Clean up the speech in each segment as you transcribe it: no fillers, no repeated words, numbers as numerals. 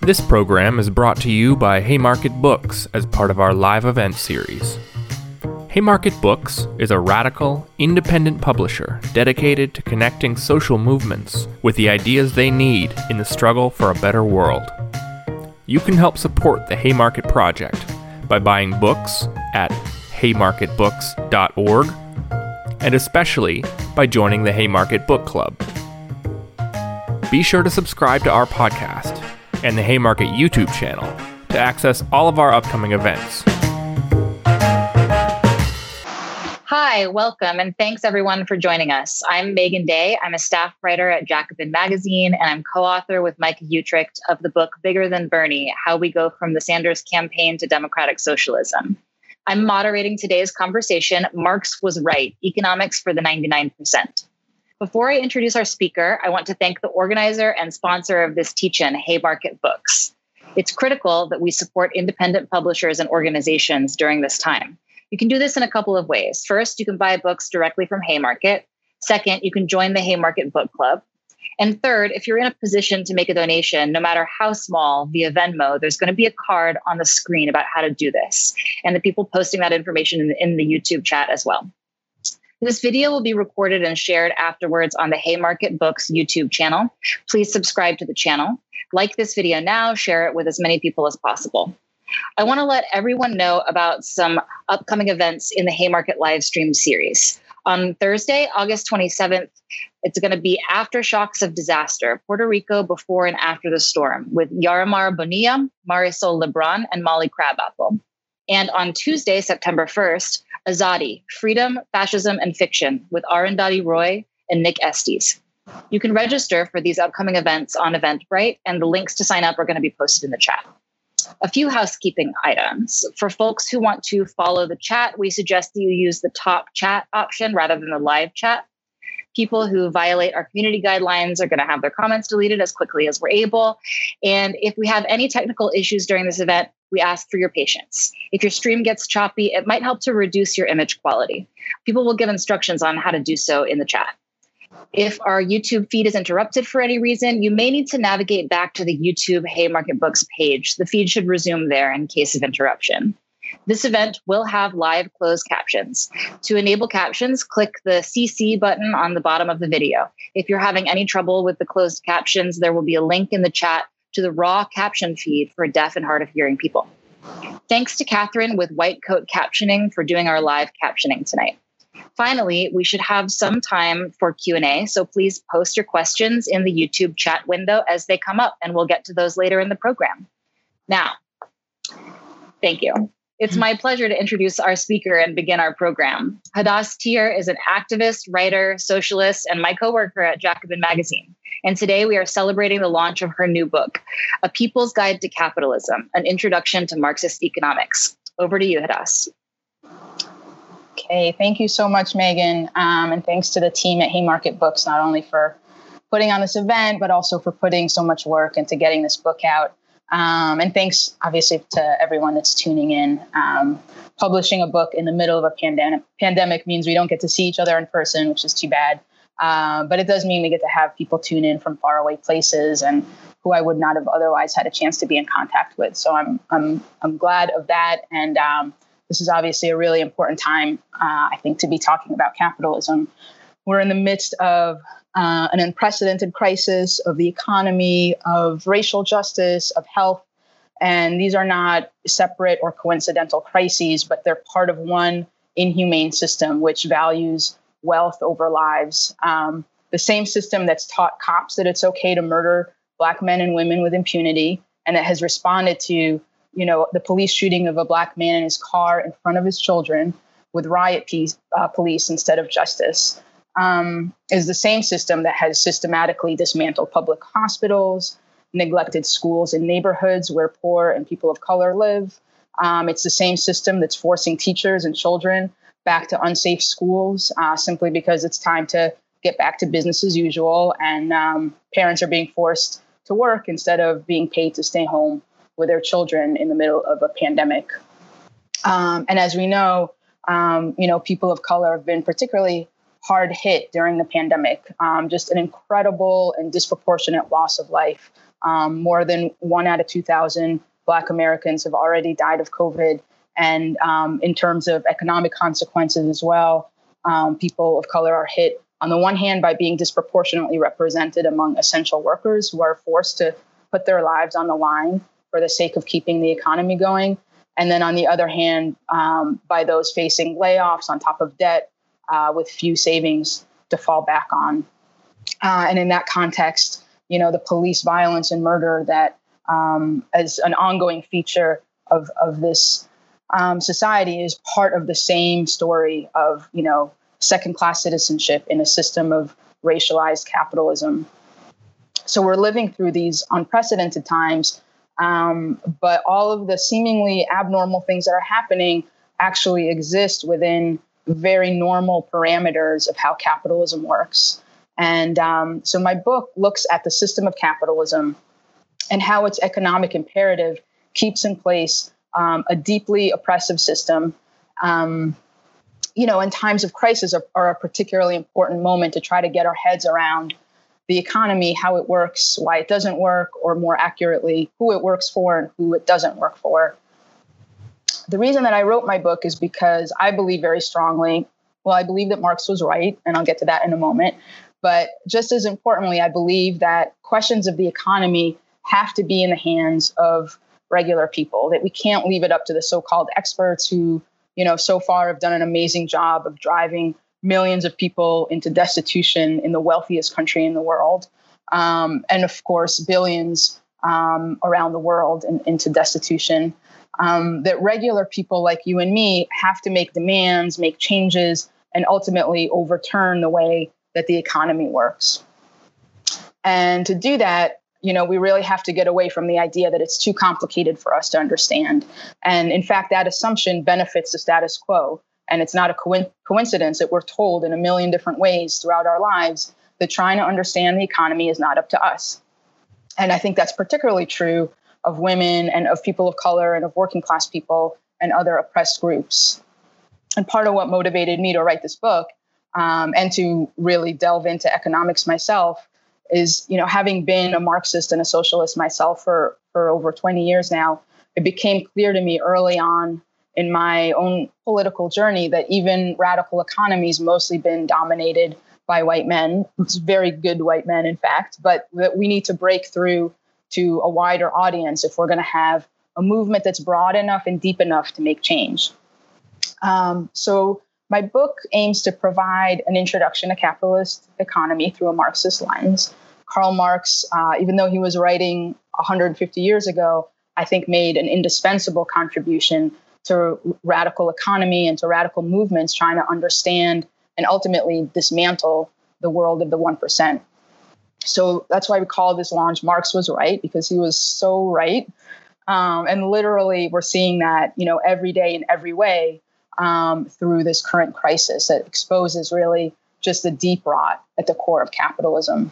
This program is brought to you by Haymarket Books as part of our live event series. Haymarket Books is a radical, independent publisher dedicated to connecting social movements with the ideas they need in the struggle for a better world. You can help support the Haymarket Project by buying books at haymarketbooks.org, and especially by joining the Haymarket Book Club. Be sure to subscribe to our podcast and the Haymarket YouTube channel to access all of our upcoming events. Hi, welcome, and thanks everyone for joining us. I'm Megan Day. I'm a staff writer at Jacobin Magazine, and I'm co-author with Micah Uetricht of the book Bigger Than Bernie: How We Go from the Sanders Campaign to Democratic Socialism. I'm moderating today's conversation, Marx Was Right, Economics for the 99%. Before I introduce our speaker, I want to thank the organizer and sponsor of this teach-in, Haymarket Books. It's critical that we support independent publishers and organizations during this time. You can do this in a couple of ways. First, you can buy books directly from Haymarket. Second, you can join the Haymarket Book Club. And third, if you're in a position to make a donation, no matter how small, via Venmo, there's going to be a card on the screen about how to do this, and the people posting that information in the YouTube chat as well. This video will be recorded and shared afterwards on the Haymarket Books YouTube channel. Please subscribe to the channel. Like this video now, share it with as many people as possible. I want to let everyone know about some upcoming events in the Haymarket Livestream series. On Thursday, August 27th, it's going to be Aftershocks of Disaster, Puerto Rico Before and After the Storm, with Yarimar Bonilla, Marisol Lebron, and Molly Crabapple. And on Tuesday, September 1st, Azadi, Freedom, Fascism, and Fiction, with Arundhati Roy and Nick Estes. You can register for these upcoming events on Eventbrite, and the links to sign up are going to be posted in the chat. A few housekeeping items. For folks who want to follow the chat, we suggest that you use the top chat option rather than the live chat. People who violate our community guidelines are going to have their comments deleted as quickly as we're able. And if we have any technical issues during this event, we ask for your patience. If your stream gets choppy, it might help to reduce your image quality. People will give instructions on how to do so in the chat. If our YouTube feed is interrupted for any reason, you may need to navigate back to the YouTube Haymarket Books page. The feed should resume there in case of interruption. This event will have live closed captions. To enable captions, click the CC button on the bottom of the video. If you're having any trouble with the closed captions, there will be a link in the chat to the raw caption feed for deaf and hard of hearing people. Thanks to Catherine with White Coat Captioning for doing our live captioning tonight. Finally, we should have some time for Q&A, so please post your questions in the YouTube chat window as they come up, and we'll get to those later in the program. Now, thank you. It's my pleasure to introduce our speaker and begin our program. Hadas Tir is an activist, writer, socialist, and my coworker at Jacobin Magazine. And today we are celebrating the launch of her new book, A People's Guide to Capitalism, An Introduction to Marxist Economics. Over to you, Hadas. Okay, thank you so much, Megan. And thanks to the team at Haymarket Books, not only for putting on this event, but also for putting so much work into getting this book out. And thanks, obviously, to everyone that's tuning in. Publishing a book in the middle of a pandemic means we don't get to see each other in person, which is too bad. But it does mean we get to have people tune in from faraway places and who I would not have otherwise had a chance to be in contact with. So I'm glad of that. And this is obviously a really important time, I think, to be talking about capitalism. We're in the midst of an unprecedented crisis of the economy, of racial justice, of health. And these are not separate or coincidental crises, but they're part of one inhumane system which values wealth over lives. The same system that's taught cops that it's okay to murder Black men and women with impunity, and that has responded to, the police shooting of a Black man in his car in front of his children with riot police instead of justice, is the same system that has systematically dismantled public hospitals, neglected schools in neighborhoods where poor and people of color live. It's the same system that's forcing teachers and children back to unsafe schools simply because it's time to get back to business as usual. And parents are being forced to work instead of being paid to stay home with their children in the middle of a pandemic. And as we know, people of color have been particularly hard hit during the pandemic. Just an incredible and disproportionate loss of life More than 1 out of 2,000 Black Americans have already died of COVID. And in terms of economic consequences as well, people of color are hit on the one hand by being disproportionately represented among essential workers who are forced to put their lives on the line for the sake of keeping the economy going. And then on the other hand, by those facing layoffs on top of debt with few savings to fall back on. And in that context, the police violence and murder that as an ongoing feature of this society is part of the same story of, second-class citizenship in a system of racialized capitalism. So we're living through these unprecedented times, but all of the seemingly abnormal things that are happening actually exist within very normal parameters of how capitalism works. And so my book looks at the system of capitalism and how its economic imperative keeps in place a deeply oppressive system. In times of crisis are a particularly important moment to try to get our heads around the economy, how it works, why it doesn't work, or more accurately, who it works for and who it doesn't work for. The reason that I wrote my book is because I believe very strongly, I believe that Marx was right, and I'll get to that in a moment. But just as importantly, I believe that questions of the economy have to be in the hands of regular people, that we can't leave it up to the so-called experts who, so far have done an amazing job of driving millions of people into destitution in the wealthiest country in the world. And of course, billions around the world into destitution. That regular people like you and me have to make demands, make changes, and ultimately overturn the way that the economy works. And to do that, we really have to get away from the idea that it's too complicated for us to understand. And in fact, that assumption benefits the status quo. And it's not a coincidence that we're told in a million different ways throughout our lives that trying to understand the economy is not up to us. And I think that's particularly true of women and of people of color and of working class people and other oppressed groups. And part of what motivated me to write this book and to really delve into economics myself is, having been a Marxist and a socialist myself for over 20 years now, it became clear to me early on in my own political journey that even radical economies mostly been dominated by white men, very good white men, in fact, but that we need to break through to a wider audience if we're going to have a movement that's broad enough and deep enough to make change. So my book aims to provide an introduction to capitalist economy through a Marxist lens. Karl Marx, even though he was writing 150 years ago, I think made an indispensable contribution to radical economy and to radical movements trying to understand and ultimately dismantle the world of the 1%. So that's why we call this launch Marx Was Right, because he was so right. And literally we're seeing that, every day in every way through this current crisis that exposes really just the deep rot at the core of capitalism.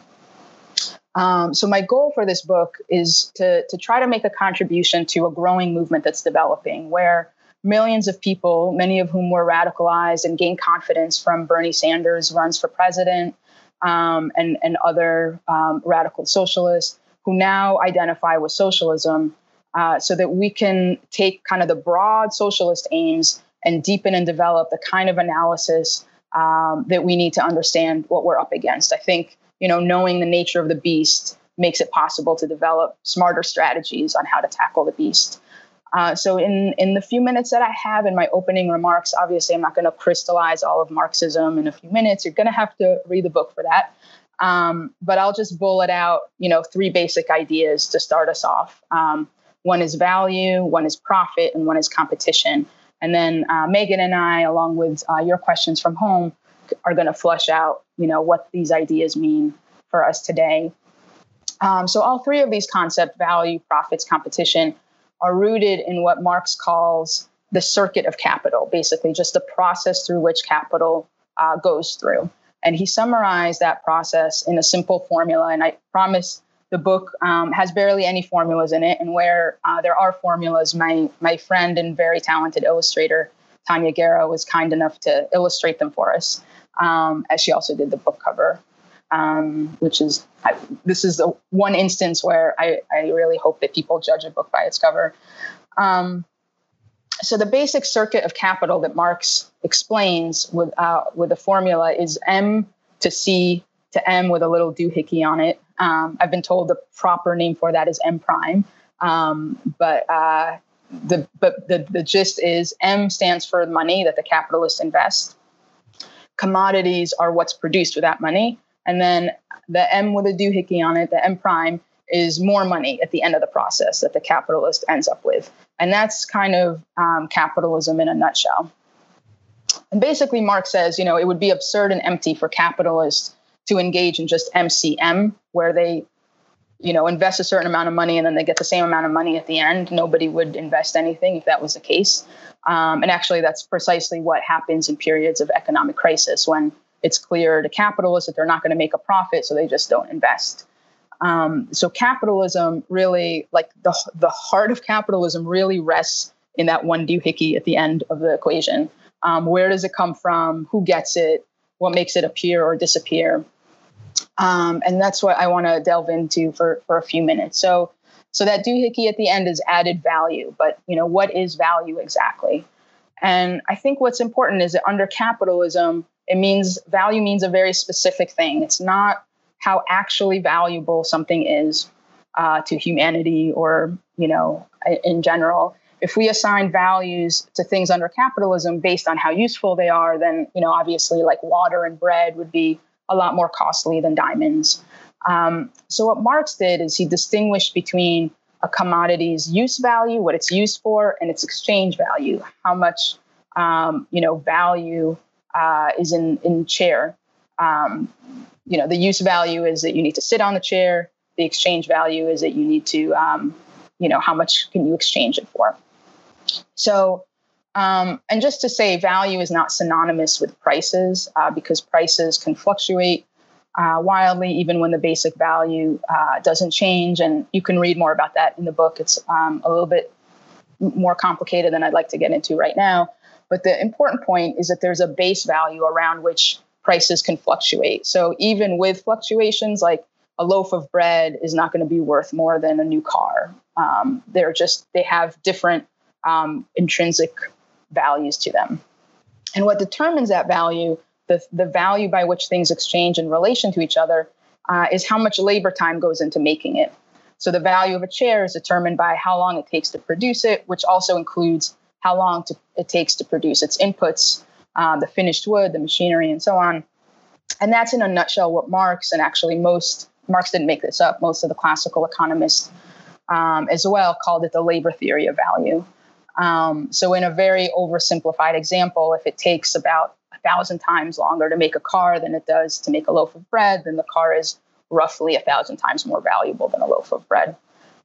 So my goal for this book is to try to make a contribution to a growing movement that's developing where millions of people, many of whom were radicalized and gained confidence from Bernie Sanders' runs for president and other radical socialists who now identify with socialism so that we can take kind of the broad socialist aims and deepen and develop the kind of analysis that we need to understand what we're up against. I think, knowing the nature of the beast makes it possible to develop smarter strategies on how to tackle the beast. So in the few minutes that I have in my opening remarks, obviously I'm not going to crystallize all of Marxism in a few minutes. You're going to have to read the book for that. But I'll just bullet out, 3 basic ideas to start us off. One is value, one is profit, and one is competition. And then Megan and I, along with your questions from home, are going to flesh out, what these ideas mean for us today. So all 3 of these concepts, value, profits, competition, are rooted in what Marx calls the circuit of capital, basically just the process through which capital goes through. And he summarized that process in a simple formula. And I promise the book has barely any formulas in it. And where there are formulas, my friend and very talented illustrator, Tanya Guerra, was kind enough to illustrate them for us, as she also did the book cover. which is, this is the one instance where I really hope that people judge a book by its cover. So the basic circuit of capital that Marx explains with the formula is M to C to M with a little doohickey on it. I've been told the proper name for that is M prime. But the gist is M stands for money that the capitalists invest. Commodities are what's produced with that money. And then the M with a doohickey on it, the M prime, is more money at the end of the process that the capitalist ends up with. And that's kind of capitalism in a nutshell. And basically, Marx says, it would be absurd and empty for capitalists to engage in just MCM, where they, invest a certain amount of money and then they get the same amount of money at the end. Nobody would invest anything if that was the case. And actually, that's precisely what happens in periods of economic crisis, when it's clear to capitalists that they're not going to make a profit, so they just don't invest. So capitalism really, like the heart of capitalism really rests in that one doohickey at the end of the equation. Where does it come from? Who gets it? What makes it appear or disappear? And that's what I want to delve into for a few minutes. So that doohickey at the end is added value, but what is value exactly? And I think what's important is that under capitalism, value means a very specific thing. It's not how actually valuable something is to humanity or, in general. If we assign values to things under capitalism based on how useful they are, then, obviously like water and bread would be a lot more costly than diamonds. So what Marx did is he distinguished between a commodity's use value, what it's used for, and its exchange value, how much, value is in chair. The use value is that you need to sit on the chair. The exchange value is that you need to, how much can you exchange it for? So, and just to say, value is not synonymous with prices because prices can fluctuate wildly, even when the basic value doesn't change. And you can read more about that in the book. It's a little bit more complicated than I'd like to get into right now. But the important point is that there's a base value around which prices can fluctuate. So even with fluctuations, like a loaf of bread is not going to be worth more than a new car. They have different intrinsic values to them. And what determines that value, the value by which things exchange in relation to each other, is how much labor time goes into making it. So the value of a chair is determined by how long it takes to produce it, which also includes how long it takes to produce its inputs, the finished wood, the machinery, and so on. And that's in a nutshell what Marx, and actually Marx didn't make this up, most of the classical economists as well called it the labor theory of value. So in a very oversimplified example, if it takes about 1,000 times longer to make a car than it does to make a loaf of bread, then the car is roughly 1,000 times more valuable than a loaf of bread.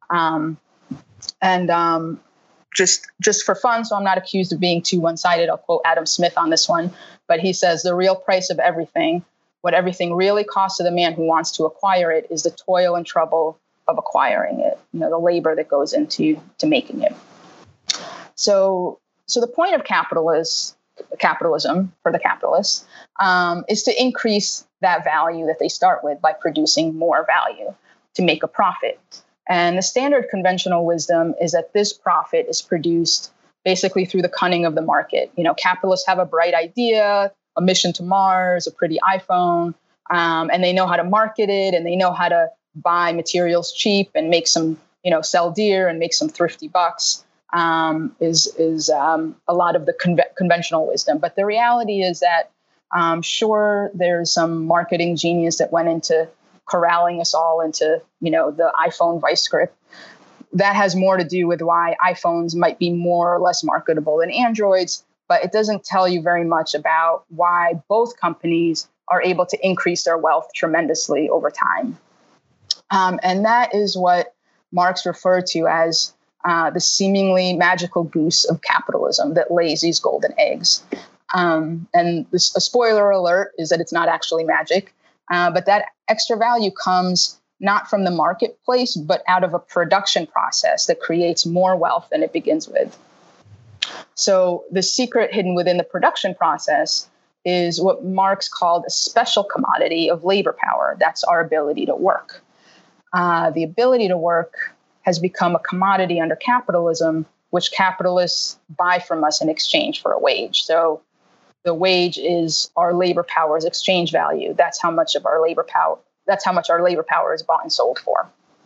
Just for fun, so I'm not accused of being too one-sided, I'll quote Adam Smith on this one, but he says, the real price of everything, what everything really costs to the man who wants to acquire it, is the toil and trouble of acquiring it, the labor that goes into making it. So the point of capitalism for the capitalists is to increase that value that they start with by producing more value to make a profit. And the standard conventional wisdom is that this profit is produced basically through the cunning of the market. Capitalists have a bright idea, a mission to Mars, a pretty iPhone, and they know how to market it, and they know how to buy materials cheap and make some, sell dear and make some thrifty bucks. Is a lot of the conventional wisdom. But the reality is that, sure, there's some marketing genius that went into corralling us all into, the iPhone vice grip. That has more to do with why iPhones might be more or less marketable than Androids, but it doesn't tell you very much about why both companies are able to increase their wealth tremendously over time. And that is what Marx referred to as the seemingly magical goose of capitalism that lays these golden eggs. And a spoiler alert is that it's not actually magic, but that extra value comes not from the marketplace, but out of a production process that creates more wealth than it begins with. So the secret hidden within the production process is what Marx called a special commodity of labor power. That's our ability to work. The ability to work has become a commodity under capitalism, which capitalists buy from us in exchange for a wage. So the wage is our labor power's exchange value. That's how much of our labor power. That's how much our labor power is bought and sold for.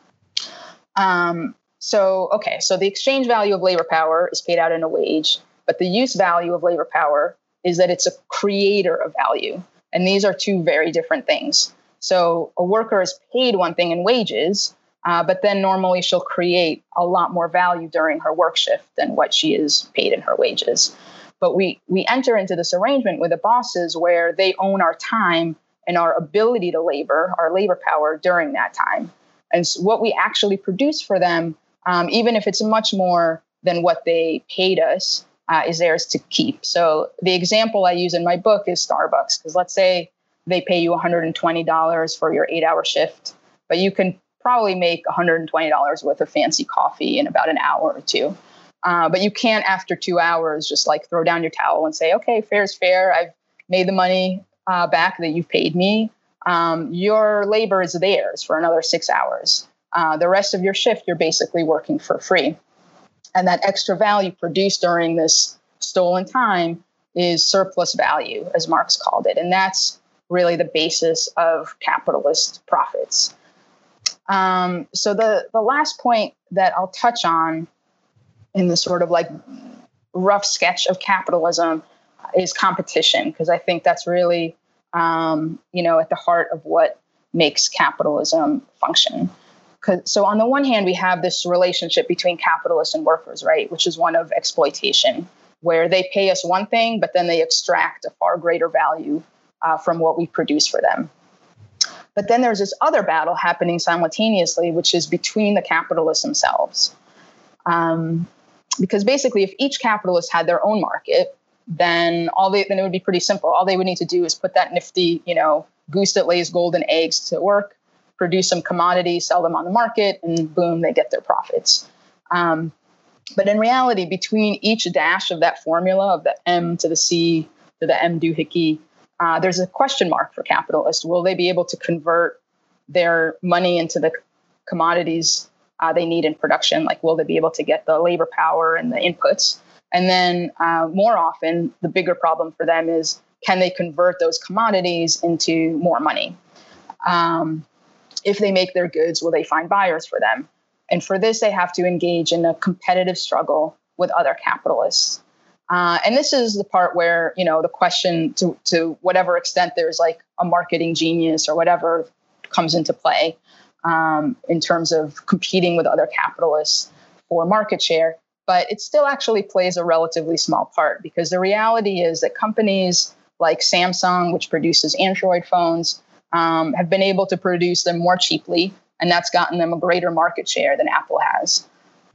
So the exchange value of labor power is paid out in a wage, but the use value of labor power is that it's a creator of value. And these are two very different things. So a worker is paid one thing in wages, but then normally she'll create a lot more value during her work shift than what she is paid in her wages. But we enter into this arrangement with the bosses where they own our time and our ability to labor, our labor power during that time. And so what we actually produce for them, even if it's much more than what they paid us, is theirs to keep. So the example I use in my book is Starbucks, because let's say they pay you $120 for your 8-hour shift, but you can probably make $120 worth of fancy coffee in about an hour or two. But you can't, after 2 hours, just like throw down your towel and say, okay, fair is fair. I've made the money back that you've paid me. Your labor is theirs for another 6 hours. The rest of your shift, you're basically working for free. And that extra value produced during this stolen time is surplus value, as Marx called it. And that's really the basis of capitalist profits. So the last point that I'll touch on in the sort of like rough sketch of capitalism is competition, because I think that's really, at the heart of what makes capitalism function. So on the one hand, we have this relationship between capitalists and workers, right, which is one of exploitation, where they pay us one thing, but then they extract a far greater value from what we produce for them. But then there's this other battle happening simultaneously, which is between the capitalists themselves. Because basically, if each capitalist had their own market, then it would be pretty simple. All they would need to do is put that nifty, goose that lays golden eggs to work, produce some commodities, sell them on the market, and boom, they get their profits. But in reality, between each dash of that formula, of the M to the C to the M doohickey, there's a question mark for capitalists. Will they be able to convert their money into the commodities they need in production? Like, will they be able to get the labor power and the inputs? And then more often, the bigger problem for them is, can they convert those commodities into more money? If they make their goods, will they find buyers for them? And for this, they have to engage in a competitive struggle with other capitalists. And this is the part where, the question to whatever extent there's like a marketing genius or whatever comes into play in terms of competing with other capitalists for market share. But it still actually plays a relatively small part, because the reality is that companies like Samsung, which produces Android phones, have been able to produce them more cheaply, and that's gotten them a greater market share than Apple has.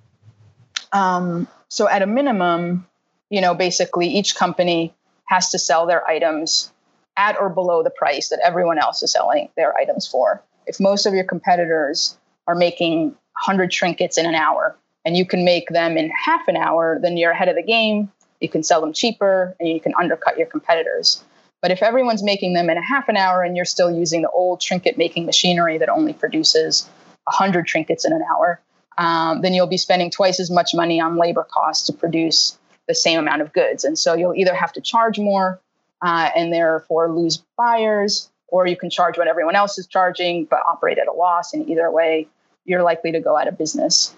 So at a minimum, basically each company has to sell their items at or below the price that everyone else is selling their items for. If most of your competitors are making 100 trinkets in an hour and you can make them in half an hour, then you're ahead of the game. You can sell them cheaper and you can undercut your competitors. But if everyone's making them in a half an hour and you're still using the old trinket making machinery that only produces 100 trinkets in an hour, then you'll be spending twice as much money on labor costs to produce the same amount of goods. And so you'll either have to charge more and therefore lose buyers, or you can charge what everyone else is charging but operate at a loss. And either way, you're likely to go out of business.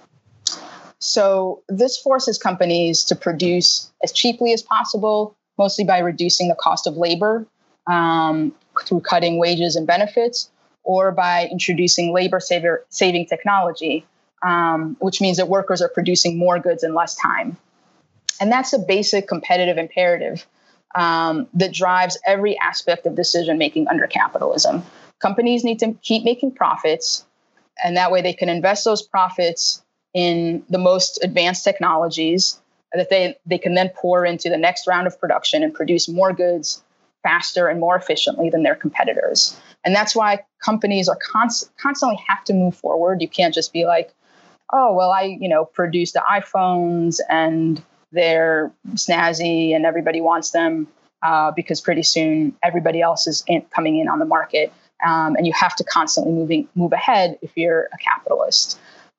So this forces companies to produce as cheaply as possible, mostly by reducing the cost of labor through cutting wages and benefits, or by introducing labor-saving technology, which means that workers are producing more goods in less time. And that's a basic competitive imperative that drives every aspect of decision-making under capitalism. Companies need to keep making profits, and that way they can invest those profits in the most advanced technologies that they can then pour into the next round of production and produce more goods faster and more efficiently than their competitors. And that's why companies are constantly have to move forward. You can't just be like, oh, well, I produced the iPhones and they're snazzy and everybody wants them. because pretty soon everybody else is coming in on the market. And you have to constantly move ahead if you're a capitalist.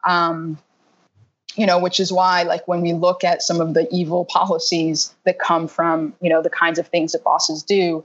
Which is why, like, when we look at some of the evil policies that come from, the kinds of things that bosses do,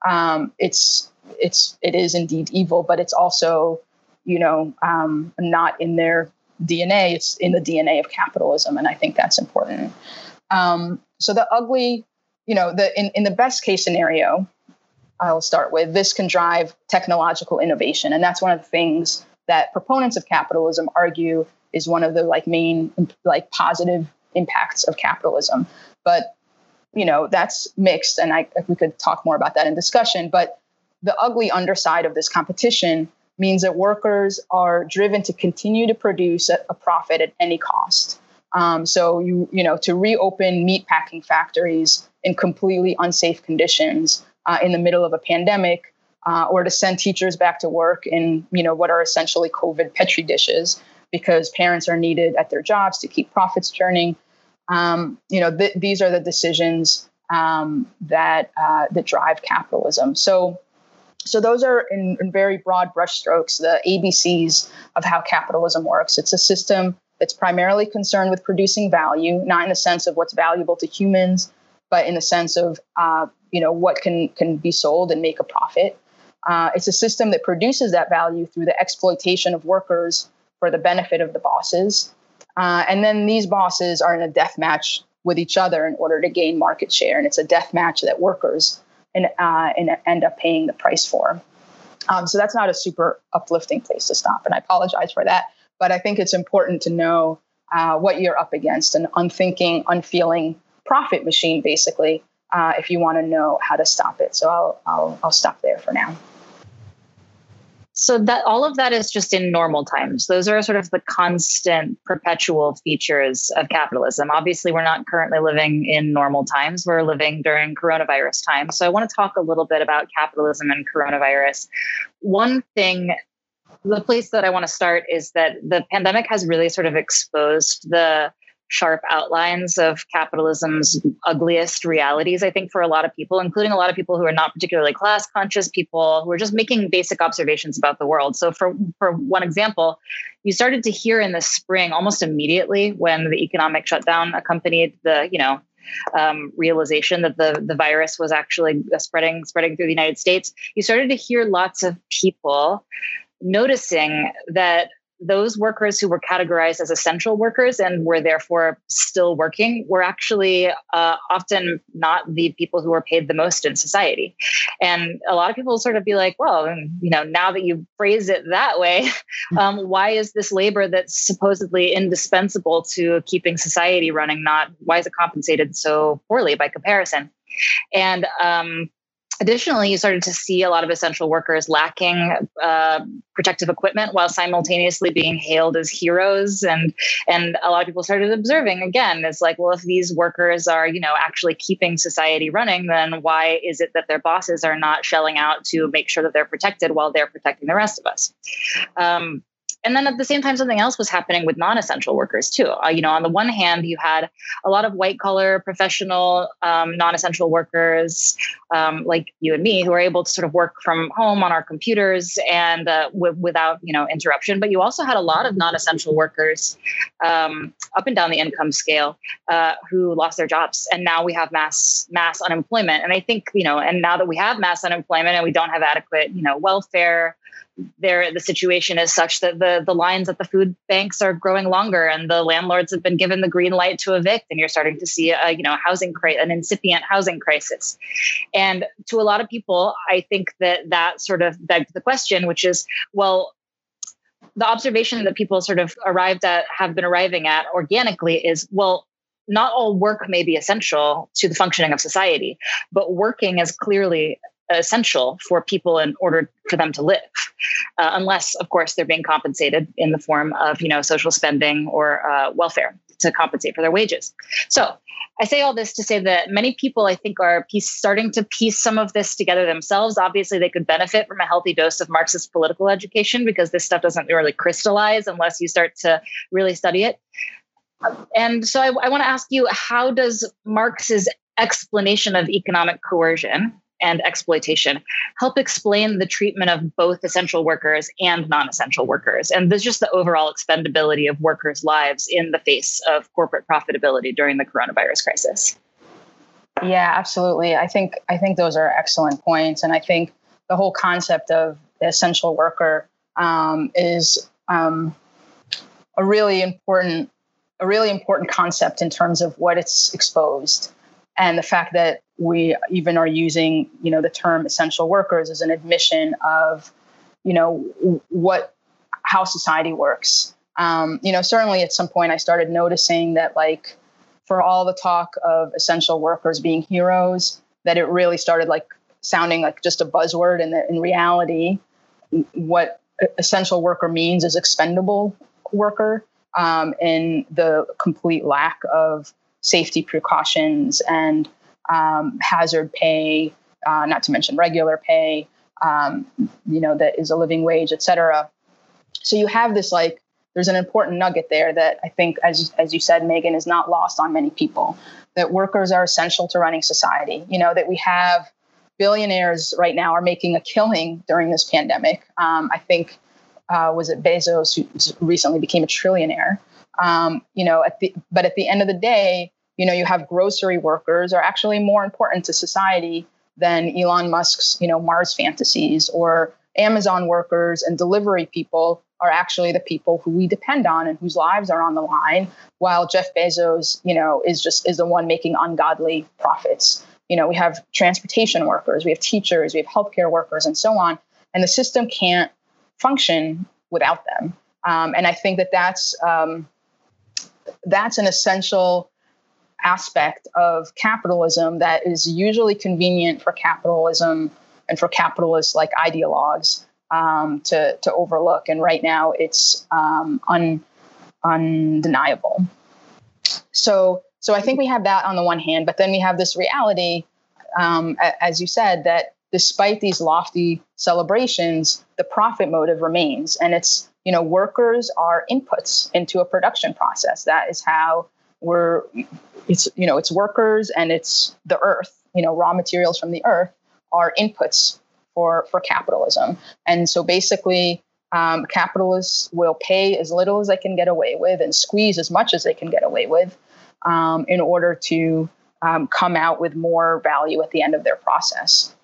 it is indeed evil, but it's also, not in their DNA. It's in the DNA of capitalism. And I think that's important. So the ugly, in the best case scenario, I'll start with, this can drive technological innovation. And that's one of the things that proponents of capitalism argue is one of the main positive impacts of capitalism. But, that's mixed. And we could talk more about that in discussion. But the ugly underside of this competition means that workers are driven to continue to produce a profit at any cost. So to reopen meatpacking factories in completely unsafe conditions in the middle of a pandemic, or to send teachers back to work in what are essentially COVID Petri dishes because parents are needed at their jobs to keep profits churning. These are the decisions that drive capitalism. So those are in very broad brushstrokes the ABCs of how capitalism works. It's a system that's primarily concerned with producing value, not in the sense of what's valuable to humans, but in the sense of what can be sold and make a profit. It's a system that produces that value through the exploitation of workers for the benefit of the bosses. And then these bosses are in a death match with each other in order to gain market share. And it's a death match that workers end up paying the price for. So that's not a super uplifting place to stop. And I apologize for that. But I think it's important to know what you're up against, an unthinking, unfeeling profit machine, basically, if you want to know how to stop it. So I'll stop there for now. So that all of that is just in normal times. Those are sort of the constant, perpetual features of capitalism. Obviously, we're not currently living in normal times. We're living during coronavirus time. So I want to talk a little bit about capitalism and coronavirus. One thing, the place that I want to start is that the pandemic has really sort of exposed the sharp outlines of capitalism's ugliest realities, I think, for a lot of people, including a lot of people who are not particularly class conscious, people who are just making basic observations about the world. So for one example, you started to hear in the spring, almost immediately when the economic shutdown accompanied the, realization that the virus was actually spreading through the United States, you started to hear lots of people noticing that those workers who were categorized as essential workers and were therefore still working were actually often not the people who were paid the most in society. And a lot of people sort of be like, well, now that you phrase it that way, why is this labor that's supposedly indispensable to keeping society running why is it compensated so poorly by comparison? And additionally, you started to see a lot of essential workers lacking protective equipment while simultaneously being hailed as heroes. And a lot of people started observing, again, it's like, well, if these workers are, actually keeping society running, then why is it that their bosses are not shelling out to make sure that they're protected while they're protecting the rest of us? And then at the same time, something else was happening with non-essential workers too. On the one hand, you had a lot of white collar, professional, non-essential workers like you and me who are able to sort of work from home on our computers and without, interruption. But you also had a lot of non-essential workers up and down the income scale who lost their jobs. And now we have mass unemployment. And I think, and now that we have mass unemployment and we don't have adequate, welfare, the situation is such that the lines at the food banks are growing longer and the landlords have been given the green light to evict, and you're starting to see an incipient housing crisis. And to a lot of people, I think that sort of begs the question, which is, well, the observation that people sort of have been arriving at organically is, well, not all work may be essential to the functioning of society, but working is clearly essential for people in order for them to live, unless, of course, they're being compensated in the form of, social spending or welfare to compensate for their wages. So I say all this to say that many people, I think, are starting to piece some of this together themselves. Obviously, they could benefit from a healthy dose of Marxist political education because this stuff doesn't really crystallize unless you start to really study it. And so I want to ask you, how does Marx's explanation of economic coercion and exploitation help explain the treatment of both essential workers and non-essential workers. And there's just the overall expendability of workers' lives in the face of corporate profitability during the coronavirus crisis. Yeah, absolutely. I think those are excellent points. And I think the whole concept of the essential worker is a really important concept in terms of what it's exposed, and the fact that we even are using, the term essential workers as an admission of, how society works. Certainly at some point I started noticing that, like, for all the talk of essential workers being heroes, that it really started sounding like just a buzzword, and that in reality, what essential worker means is expendable worker, in the complete lack of safety precautions and hazard pay, not to mention regular pay, that is a living wage, et cetera. So you have this, there's an important nugget there that I think, as you said, Megan, is not lost on many people, that workers are essential to running society. That we have billionaires right now are making a killing during this pandemic. I think, was it Bezos who recently became a trillionaire? But at the end of the day, you have grocery workers are actually more important to society than Elon Musk's, Mars fantasies, or Amazon workers and delivery people are actually the people who we depend on and whose lives are on the line, while Jeff Bezos, is the one making ungodly profits. We have transportation workers, we have teachers, we have healthcare workers, and so on. And the system can't function without them. And I think that's an essential aspect of capitalism that is usually convenient for capitalism and for capitalists like ideologues to overlook. And right now it's undeniable. So I think we have that on the one hand, but then we have this reality, as you said, that despite these lofty celebrations, the profit motive remains. And it's, workers are inputs into a production process. That is how it's workers and it's the earth, raw materials from the earth are inputs for capitalism. And so basically, capitalists will pay as little as they can get away with and squeeze as much as they can get away with in order to come out with more value at the end of their process.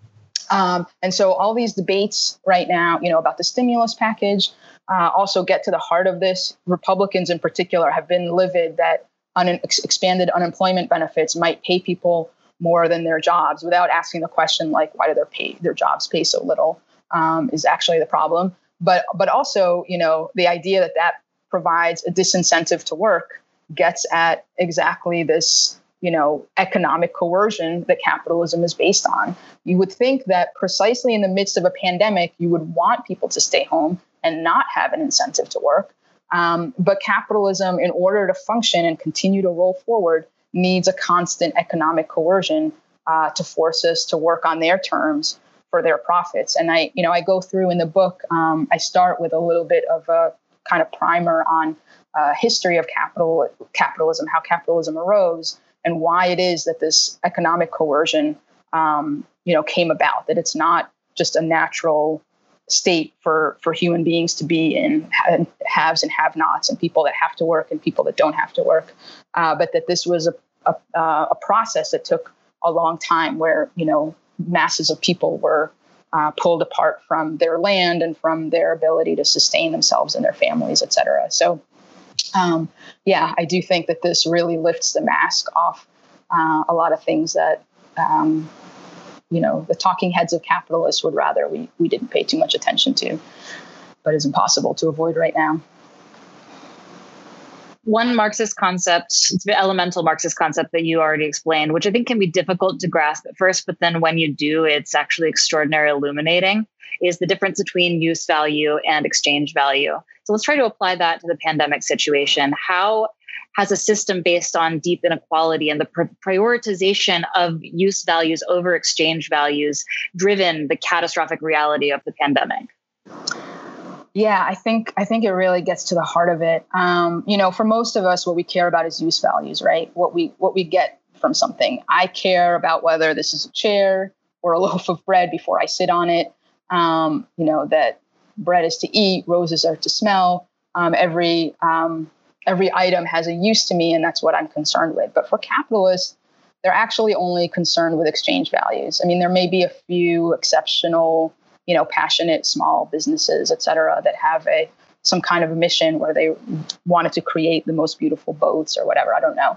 And so all these debates right now, about the stimulus package also get to the heart of this. Republicans in particular have been livid that expanded unemployment benefits might pay people more than their jobs, without asking the question, why do their jobs pay so little, is actually the problem. But also, the idea that provides a disincentive to work gets at exactly this, economic coercion that capitalism is based on. You would think that precisely in the midst of a pandemic, you would want people to stay home and not have an incentive to work. But capitalism, in order to function and continue to roll forward, needs a constant economic coercion to force us to work on their terms for their profits. And I go through in the book, I start with a little bit of a kind of primer on history of capitalism, how capitalism arose, and why it is that this economic coercion, came about, that it's not just a natural state for human beings to be in, haves and have-nots, and people that have to work and people that don't have to work, but that this was a process that took a long time, where masses of people were pulled apart from their land and from their ability to sustain themselves and their families, et cetera. So, I do think that this really lifts the mask off a lot of things that the talking heads of capitalists would rather we didn't pay too much attention to, but is impossible to avoid right now. One Marxist concept, it's the elemental Marxist concept that you already explained, which I think can be difficult to grasp at first, but then when you do, it's actually extraordinarily illuminating, is the difference between use value and exchange value. So let's try to apply that to the pandemic situation. How has a system based on deep inequality and the prioritization of use values over exchange values driven the catastrophic reality of the pandemic? Yeah, I think it really gets to the heart of it. For most of us, what we care about is use values, right? What we get from something. I care about whether this is a chair or a loaf of bread before I sit on it. That bread is to eat, roses are to smell. Every item has a use to me, and that's what I'm concerned with. But for capitalists, they're actually only concerned with exchange values. I mean, there may be a few exceptional, passionate small businesses, et cetera, that have some kind of a mission where they wanted to create the most beautiful boats or whatever. I don't know.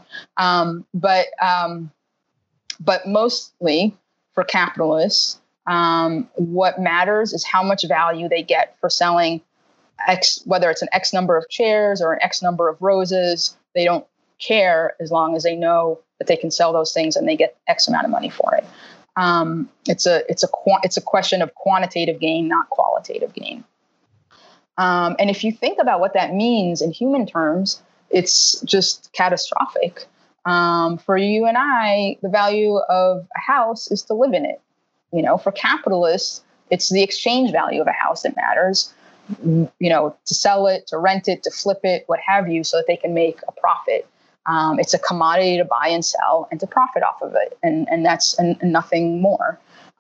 But mostly for capitalists, what matters is how much value they get for selling X, whether it's an X number of chairs or an X number of roses. They don't care as long as they know that they can sell those things and they get X amount of money for it. It's a question of quantitative gain, not qualitative gain. And if you think about what that means in human terms, it's just catastrophic. For you and I, the value of a house is to live in it. For capitalists, it's the exchange value of a house that matters. To sell it, to rent it, to flip it, what have you, so that they can make a profit. It's a commodity to buy and sell and to profit off of it. And that's nothing more.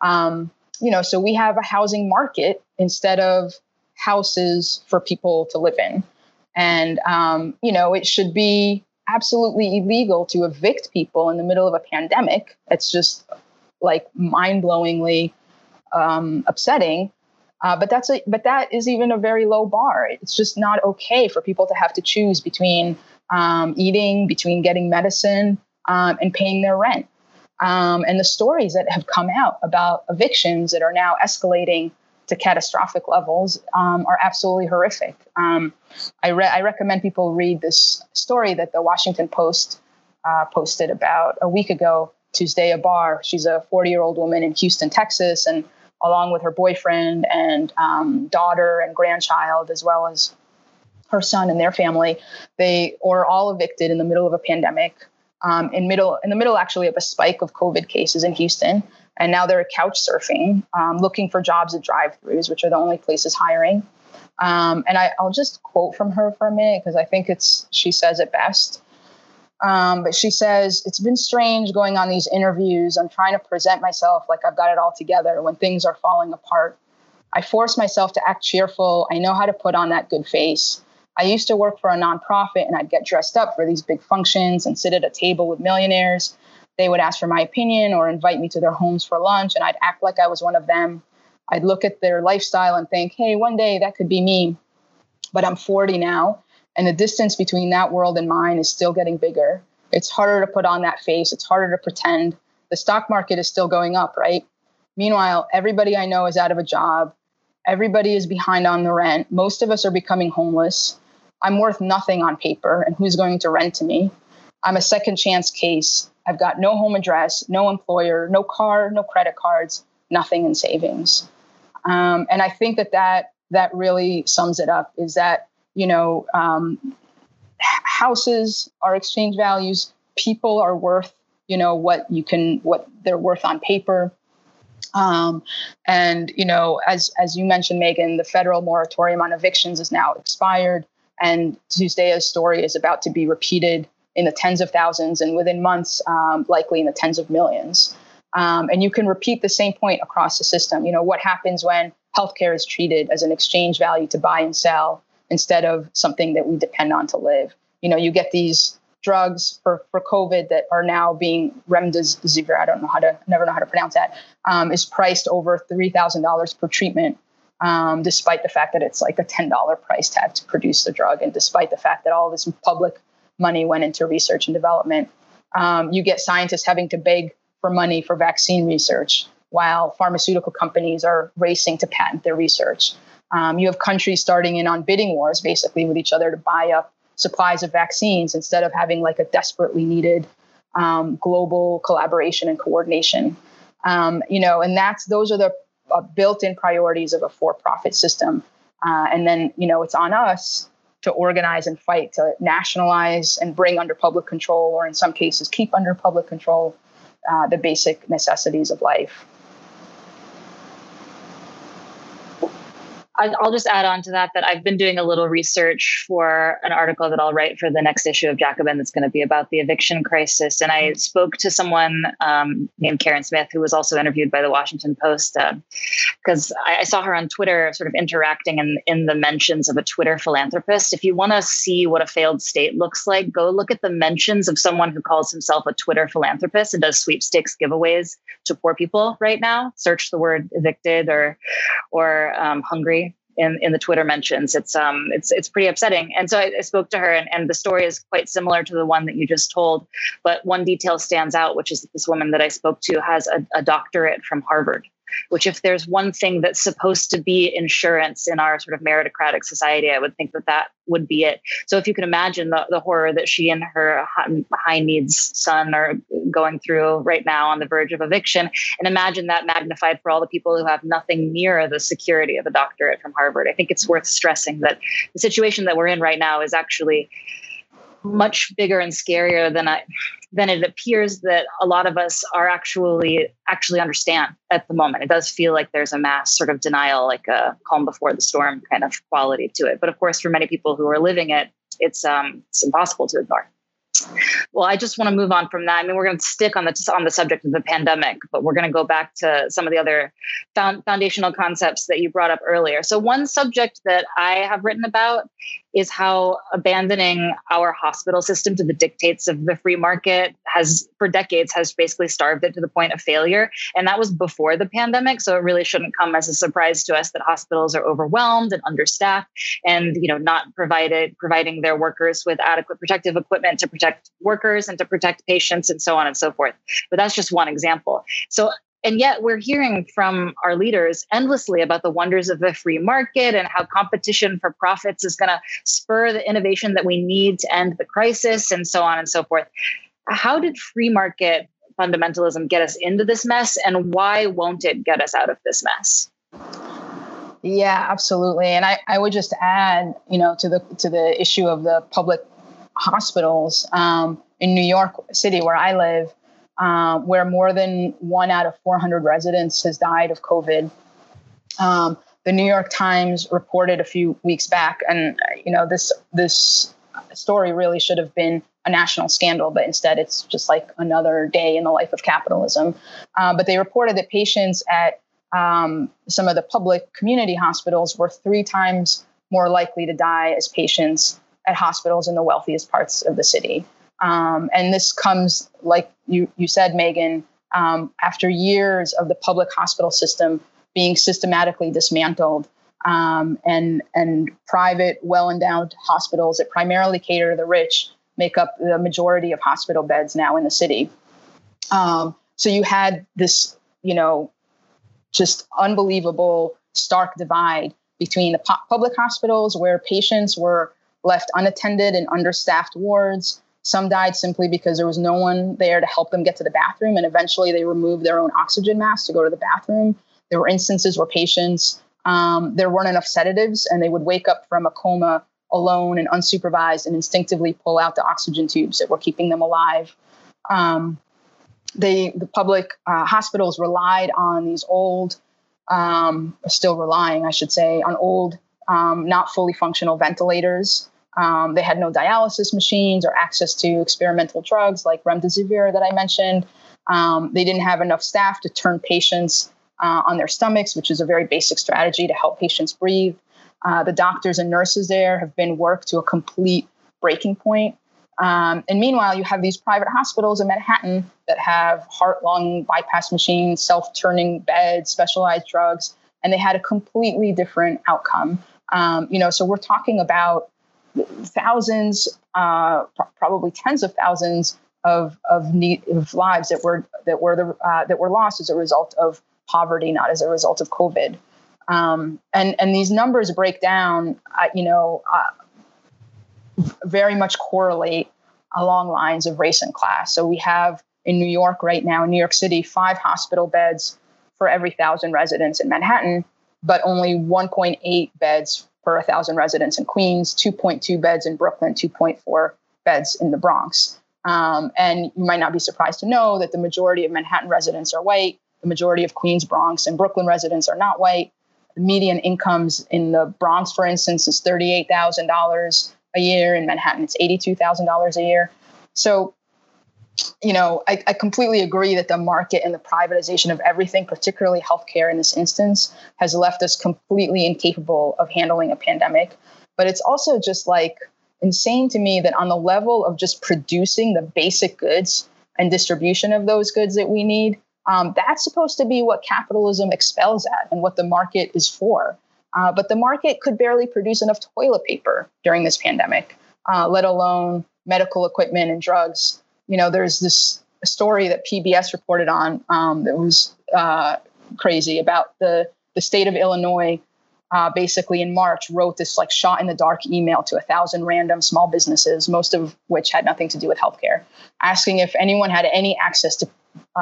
So we have a housing market instead of houses for people to live in. And, it should be absolutely illegal to evict people in the middle of a pandemic. It's just like mind-blowingly upsetting. But that is even a very low bar. It's just not okay for people to have to choose between eating, between getting medicine, and paying their rent. And the stories that have come out about evictions that are now escalating to catastrophic levels are absolutely horrific. I recommend people read this story that the Washington Post posted about a week ago. Tuesday Bar, she's a 40-year-old woman in Houston, Texas, and along with her boyfriend and daughter and grandchild, as well as her son and their family, they were all evicted in the middle of a pandemic, in the middle actually of a spike of COVID cases in Houston. And now they're couch surfing, looking for jobs at drive-thrus, which are the only places hiring. And I'll just quote from her for a minute because I think she says it best. But she says, "It's been strange going on these interviews. I'm trying to present myself like I've got it all together when things are falling apart. I force myself to act cheerful. I know how to put on that good face. I used to work for a nonprofit and I'd get dressed up for these big functions and sit at a table with millionaires. They would ask for my opinion or invite me to their homes for lunch, and I'd act like I was one of them. I'd look at their lifestyle and think, hey, one day that could be me. But I'm 40 now, and the distance between that world and mine is still getting bigger. It's harder to put on that face. It's harder to pretend. The stock market is still going up, right? Meanwhile, everybody I know is out of a job. Everybody is behind on the rent. Most of us are becoming homeless. I'm worth nothing on paper, and who's going to rent to me? I'm a second chance case. I've got no home address, no employer, no car, no credit cards, nothing in savings. And I think that really sums it up, is that, houses are exchange values. People are worth, what they're worth on paper. And, as you mentioned, Megan, the federal moratorium on evictions is now expired, and Tuesday's story is about to be repeated in the tens of thousands and within months, likely in the tens of millions. And you can repeat the same point across the system. What happens when healthcare is treated as an exchange value to buy and sell instead of something that we depend on to live? You get these drugs for COVID that are now being remdesivir. Never know how to pronounce that, is priced over $3,000 per treatment, despite the fact that it's like a $10 price tag to produce the drug. And despite the fact that all this public money went into research and development, you get scientists having to beg for money for vaccine research while pharmaceutical companies are racing to patent their research. You have countries starting in on bidding wars, basically, with each other to buy up supplies of vaccines instead of having like a desperately needed global collaboration and coordination. And those are the built-in priorities of a for-profit system. And then, it's on us to organize and fight to nationalize and bring under public control, or in some cases, keep under public control, the basic necessities of life. I'll just add on to that I've been doing a little research for an article that I'll write for the next issue of Jacobin that's going to be about the eviction crisis. And I spoke to someone named Karen Smith, who was also interviewed by the Washington Post, because I saw her on Twitter sort of interacting in the mentions of a Twitter philanthropist. If you want to see what a failed state looks like, go look at the mentions of someone who calls himself a Twitter philanthropist and does sweepstakes giveaways to poor people right now. Search the word evicted or hungry in the Twitter mentions. It's pretty upsetting. And so I spoke to her, and the story is quite similar to the one that you just told. But one detail stands out, which is that this woman that I spoke to has a doctorate from Harvard, which, if there's one thing that's supposed to be insurance in our sort of meritocratic society, I would think that would be it. So if you can imagine the horror that she and her high needs son are going through right now on the verge of eviction, and imagine that magnified for all the people who have nothing near the security of a doctorate from Harvard. I think it's worth stressing that the situation that we're in right now is actually much bigger and scarier than it appears that a lot of us are actually understand at the moment. It does feel like there's a mass sort of denial, like a calm before the storm kind of quality to it. But of course, for many people who are living it, it's impossible to ignore. Well, I just want to move on from that. I mean, we're going to stick on the subject of the pandemic, but we're going to go back to some of the other foundational concepts that you brought up earlier. So one subject that I have written about is how abandoning our hospital system to the dictates of the free market for decades has basically starved it to the point of failure. And that was before the pandemic. So it really shouldn't come as a surprise to us that hospitals are overwhelmed and understaffed and, not providing their workers with adequate protective equipment to protect workers and to protect patients and so on and so forth. But that's just one example. And yet we're hearing from our leaders endlessly about the wonders of the free market and how competition for profits is going to spur the innovation that we need to end the crisis and so on and so forth. How did free market fundamentalism get us into this mess, and why won't it get us out of this mess? Yeah, absolutely. And I would just add, to the issue of the public hospitals in New York City, where I live, where more than 1 out of 400 residents has died of COVID. The New York Times reported a few weeks back, and this story really should have been a national scandal, but instead it's just like another day in the life of capitalism. But they reported that patients at some of the public community hospitals were 3 times more likely to die as patients at hospitals in the wealthiest parts of the city. And this comes, like you said, Megan, after years of the public hospital system being systematically dismantled, and private, well-endowed hospitals that primarily cater to the rich make up the majority of hospital beds now in the city. So you had this, just unbelievable stark divide between the public hospitals, where patients were left unattended in understaffed wards. Some died simply because there was no one there to help them get to the bathroom, and eventually they removed their own oxygen mask to go to the bathroom. There were instances where patients, there weren't enough sedatives, and they would wake up from a coma alone and unsupervised and instinctively pull out the oxygen tubes that were keeping them alive. The public hospitals relied on these old, still relying, I should say, on old, not fully functional ventilators. They had no dialysis machines or access to experimental drugs like remdesivir that I mentioned. They didn't have enough staff to turn patients on their stomachs, which is a very basic strategy to help patients breathe. The doctors and nurses there have been worked to a complete breaking point. And meanwhile, you have these private hospitals in Manhattan that have heart-lung bypass machines, self-turning beds, specialized drugs, and they had a completely different outcome. So we're talking about thousands, probably tens of thousands of lives that were lost as a result of poverty, not as a result of COVID. And these numbers break down, very much correlate along lines of race and class. So we have in New York right now, in New York City, 5 hospital beds for every 1,000 residents in Manhattan, but only 1.8 beds per 1,000 residents in Queens, 2.2 beds in Brooklyn, 2.4 beds in the Bronx. And you might not be surprised to know that the majority of Manhattan residents are white. The majority of Queens, Bronx, and Brooklyn residents are not white. The median incomes in the Bronx, for instance, is $38,000 a year. In Manhattan, it's $82,000 a year. So, I completely agree that the market and the privatization of everything, particularly healthcare in this instance, has left us completely incapable of handling a pandemic. But it's also just like insane to me that on the level of just producing the basic goods and distribution of those goods that we need, that's supposed to be what capitalism excels at and what the market is for. But the market could barely produce enough toilet paper during this pandemic, let alone medical equipment and drugs. There's this story that PBS reported on that was crazy about the state of Illinois. Basically in March, wrote this like shot in the dark email to 1,000 random small businesses, most of which had nothing to do with healthcare, asking if anyone had any access to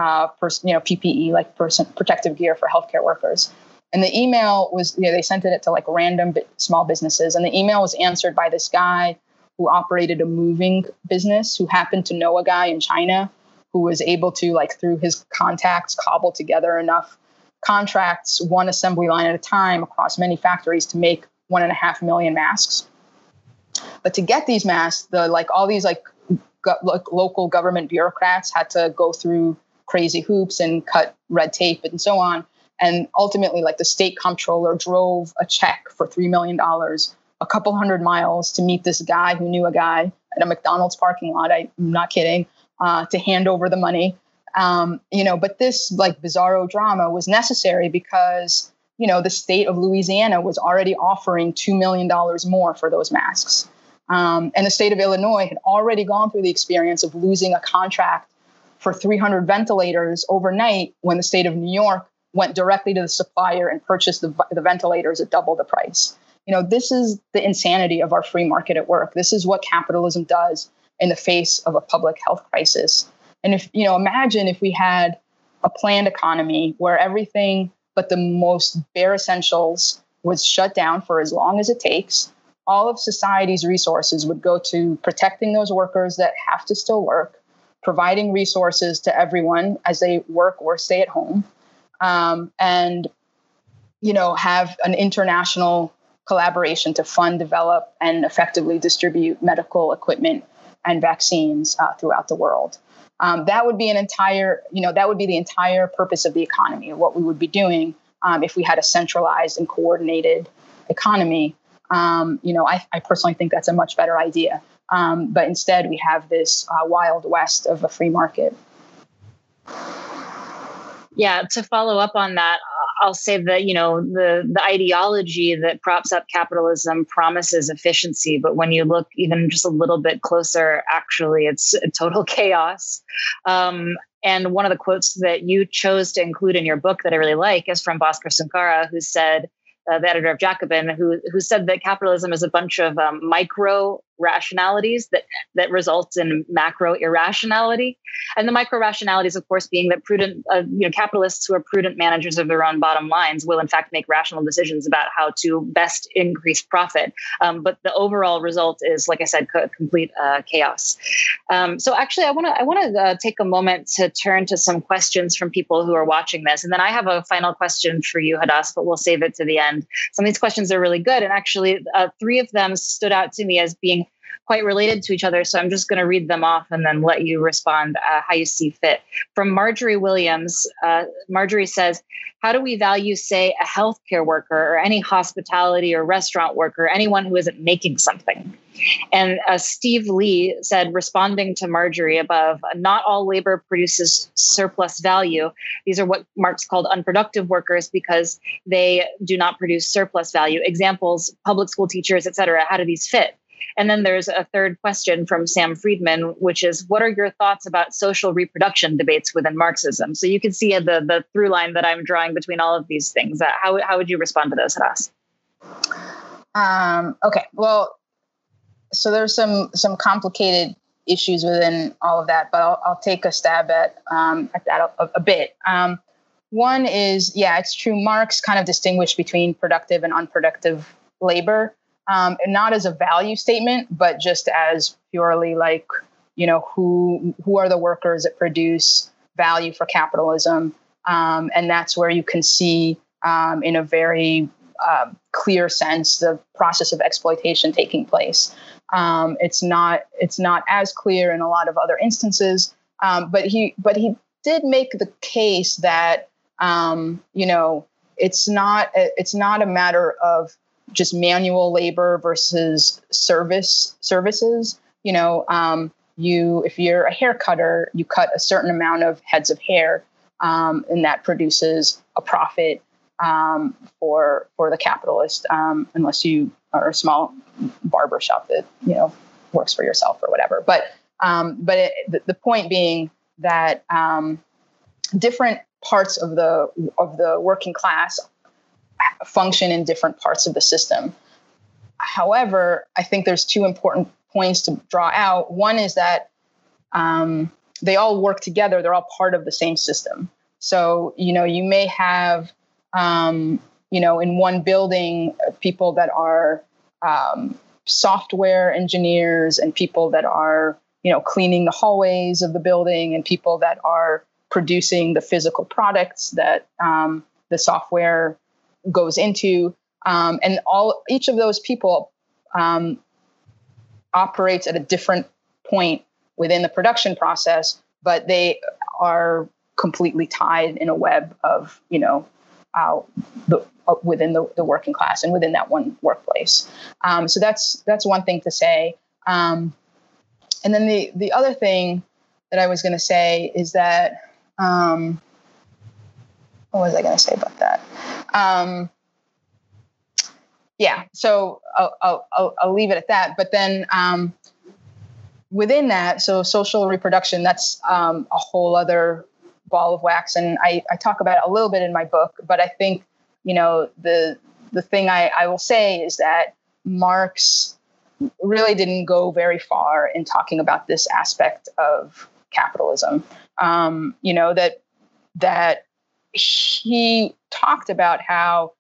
PPE, like protective gear for healthcare workers. And the email was, they sent it to like random small businesses. And the email was answered by this guy who operated a moving business, who happened to know a guy in China who was able to, like, through his contacts, cobble together enough contracts, one assembly line at a time across many factories to make 1.5 million masks. But to get these masks, all these local government bureaucrats had to go through crazy hoops and cut red tape and so on. And ultimately, the state comptroller drove a check for $3 million, a couple hundred miles to meet this guy who knew a guy at a McDonald's parking lot. I'm not kidding, to hand over the money. But this bizarro drama was necessary because, the state of Louisiana was already offering $2 million more for those masks. And the state of Illinois had already gone through the experience of losing a contract for 300 ventilators overnight when the state of New York went directly to the supplier and purchased the ventilators at double the price. This is the insanity of our free market at work. This is what capitalism does in the face of a public health crisis. And if, imagine if we had a planned economy where everything but the most bare essentials was shut down for as long as it takes, all of society's resources would go to protecting those workers that have to still work, providing resources to everyone as they work or stay at home, and, have an international collaboration to fund, develop, and effectively distribute medical equipment and vaccines throughout the world. That would be the entire purpose of the economy, of what we would be doing if we had a centralized and coordinated economy. I personally think that's a much better idea. But instead, we have this wild west of a free market. Yeah, to follow up on that, I'll say that, the ideology that props up capitalism promises efficiency. But when you look even just a little bit closer, actually, it's total chaos. And one of the quotes that you chose to include in your book that I really like is from Bhaskar Sunkara, who said, the editor of Jacobin, who said that capitalism is a bunch of micro rationalities that results in macro irrationality. And the micro rationalities, of course, being that prudent, capitalists who are prudent managers of their own bottom lines will in fact make rational decisions about how to best increase profit. But the overall result is, like I said, complete chaos. So actually, I want to take a moment to turn to some questions from people who are watching this. And then I have a final question for you, Hadas, but we'll save it to the end. Some of these questions are really good. And actually, 3 of them stood out to me as being quite related to each other. So I'm just going to read them off and then let you respond how you see fit. From Marjorie Williams, Marjorie says, how do we value, say, a healthcare worker or any hospitality or restaurant worker, anyone who isn't making something? And Steve Lee said, responding to Marjorie above, not all labor produces surplus value. These are what Marx called unproductive workers because they do not produce surplus value. Examples, public school teachers, et cetera. How do these fit? And then there's a third question from Sam Friedman, which is, what are your thoughts about social reproduction debates within Marxism? So you can see the through line that I'm drawing between all of these things. How would you respond to those, Hadas? Okay, well, so there's some complicated issues within all of that, but I'll take a stab at that a bit. One is, it's true, Marx kind of distinguished between productive and unproductive labor. And not as a value statement, but just as purely who are the workers that produce value for capitalism. And that's where you can see in a very clear sense the process of exploitation taking place. It's not as clear in a lot of other instances, but he did make the case that it's not a matter of just manual labor versus services. If you're a hair cutter, you cut a certain amount of heads of hair, and that produces a profit for the capitalist, unless you are a small barber shop that works for yourself or whatever. But the point being that different parts of the working class function in different parts of the system. However, I think there's two important points to draw out. One is that they all work together. They're all part of the same system. So, you may have, in one building, people that are software engineers and people that are, cleaning the hallways of the building and people that are producing the physical products that the software goes into. And each of those people operates at a different point within the production process, but they are completely tied in a web of, within the working class and within that one workplace. So that's one thing to say. And then the other thing that I was going to say is that, what was I going to say about that? So I'll leave it at that. But then within that, so social reproduction, that's a whole other ball of wax. And I talk about it a little bit in my book, but I think, the thing I will say is that Marx really didn't go very far in talking about this aspect of capitalism. That he talked about how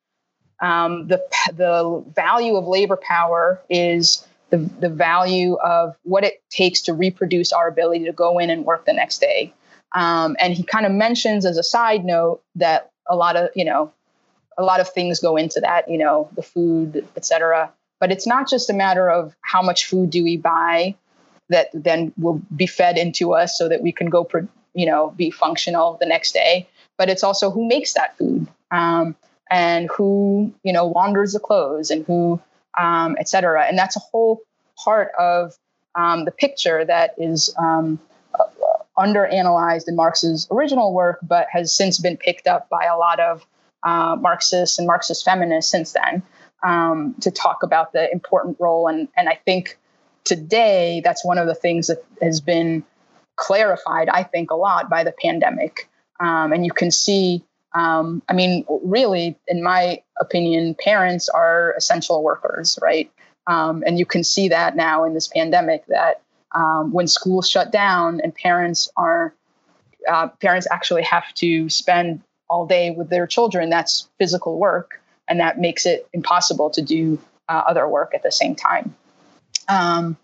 the value of labor power is the value of what it takes to reproduce our ability to go in and work the next day. And he kind of mentions as a side note that a lot of things go into that, the food, et cetera. But it's not just a matter of how much food do we buy that then will be fed into us so that we can go, be functional the next day. But it's also who makes that food, and who, launders the clothes and who, et cetera. And that's a whole part of the picture that is underanalyzed in Marx's original work, but has since been picked up by a lot of Marxists and Marxist feminists since then, to talk about the important role. And I think today that's one of the things that has been clarified, I think, a lot by the pandemic. And you can see, really, in my opinion, parents are essential workers, right? And you can see that now in this pandemic that when schools shut down and parents actually have to spend all day with their children, that's physical work. And that makes it impossible to do other work at the same time. And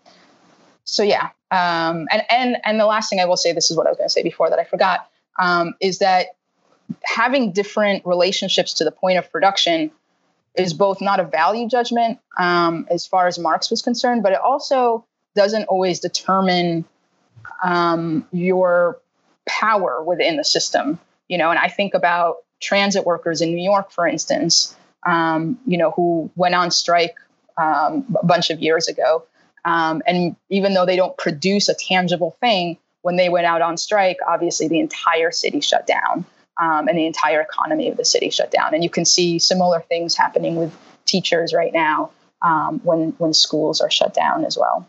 the last thing I will say, this is what I was going to say before that I forgot, is that having different relationships to the point of production is both not a value judgment as far as Marx was concerned, but it also doesn't always determine your power within the system. And I think about transit workers in New York, for instance, who went on strike a bunch of years ago. And even though they don't produce a tangible thing, when they went out on strike, obviously the entire city shut down, and the entire economy of the city shut down. And you can see similar things happening with teachers right now when schools are shut down as well.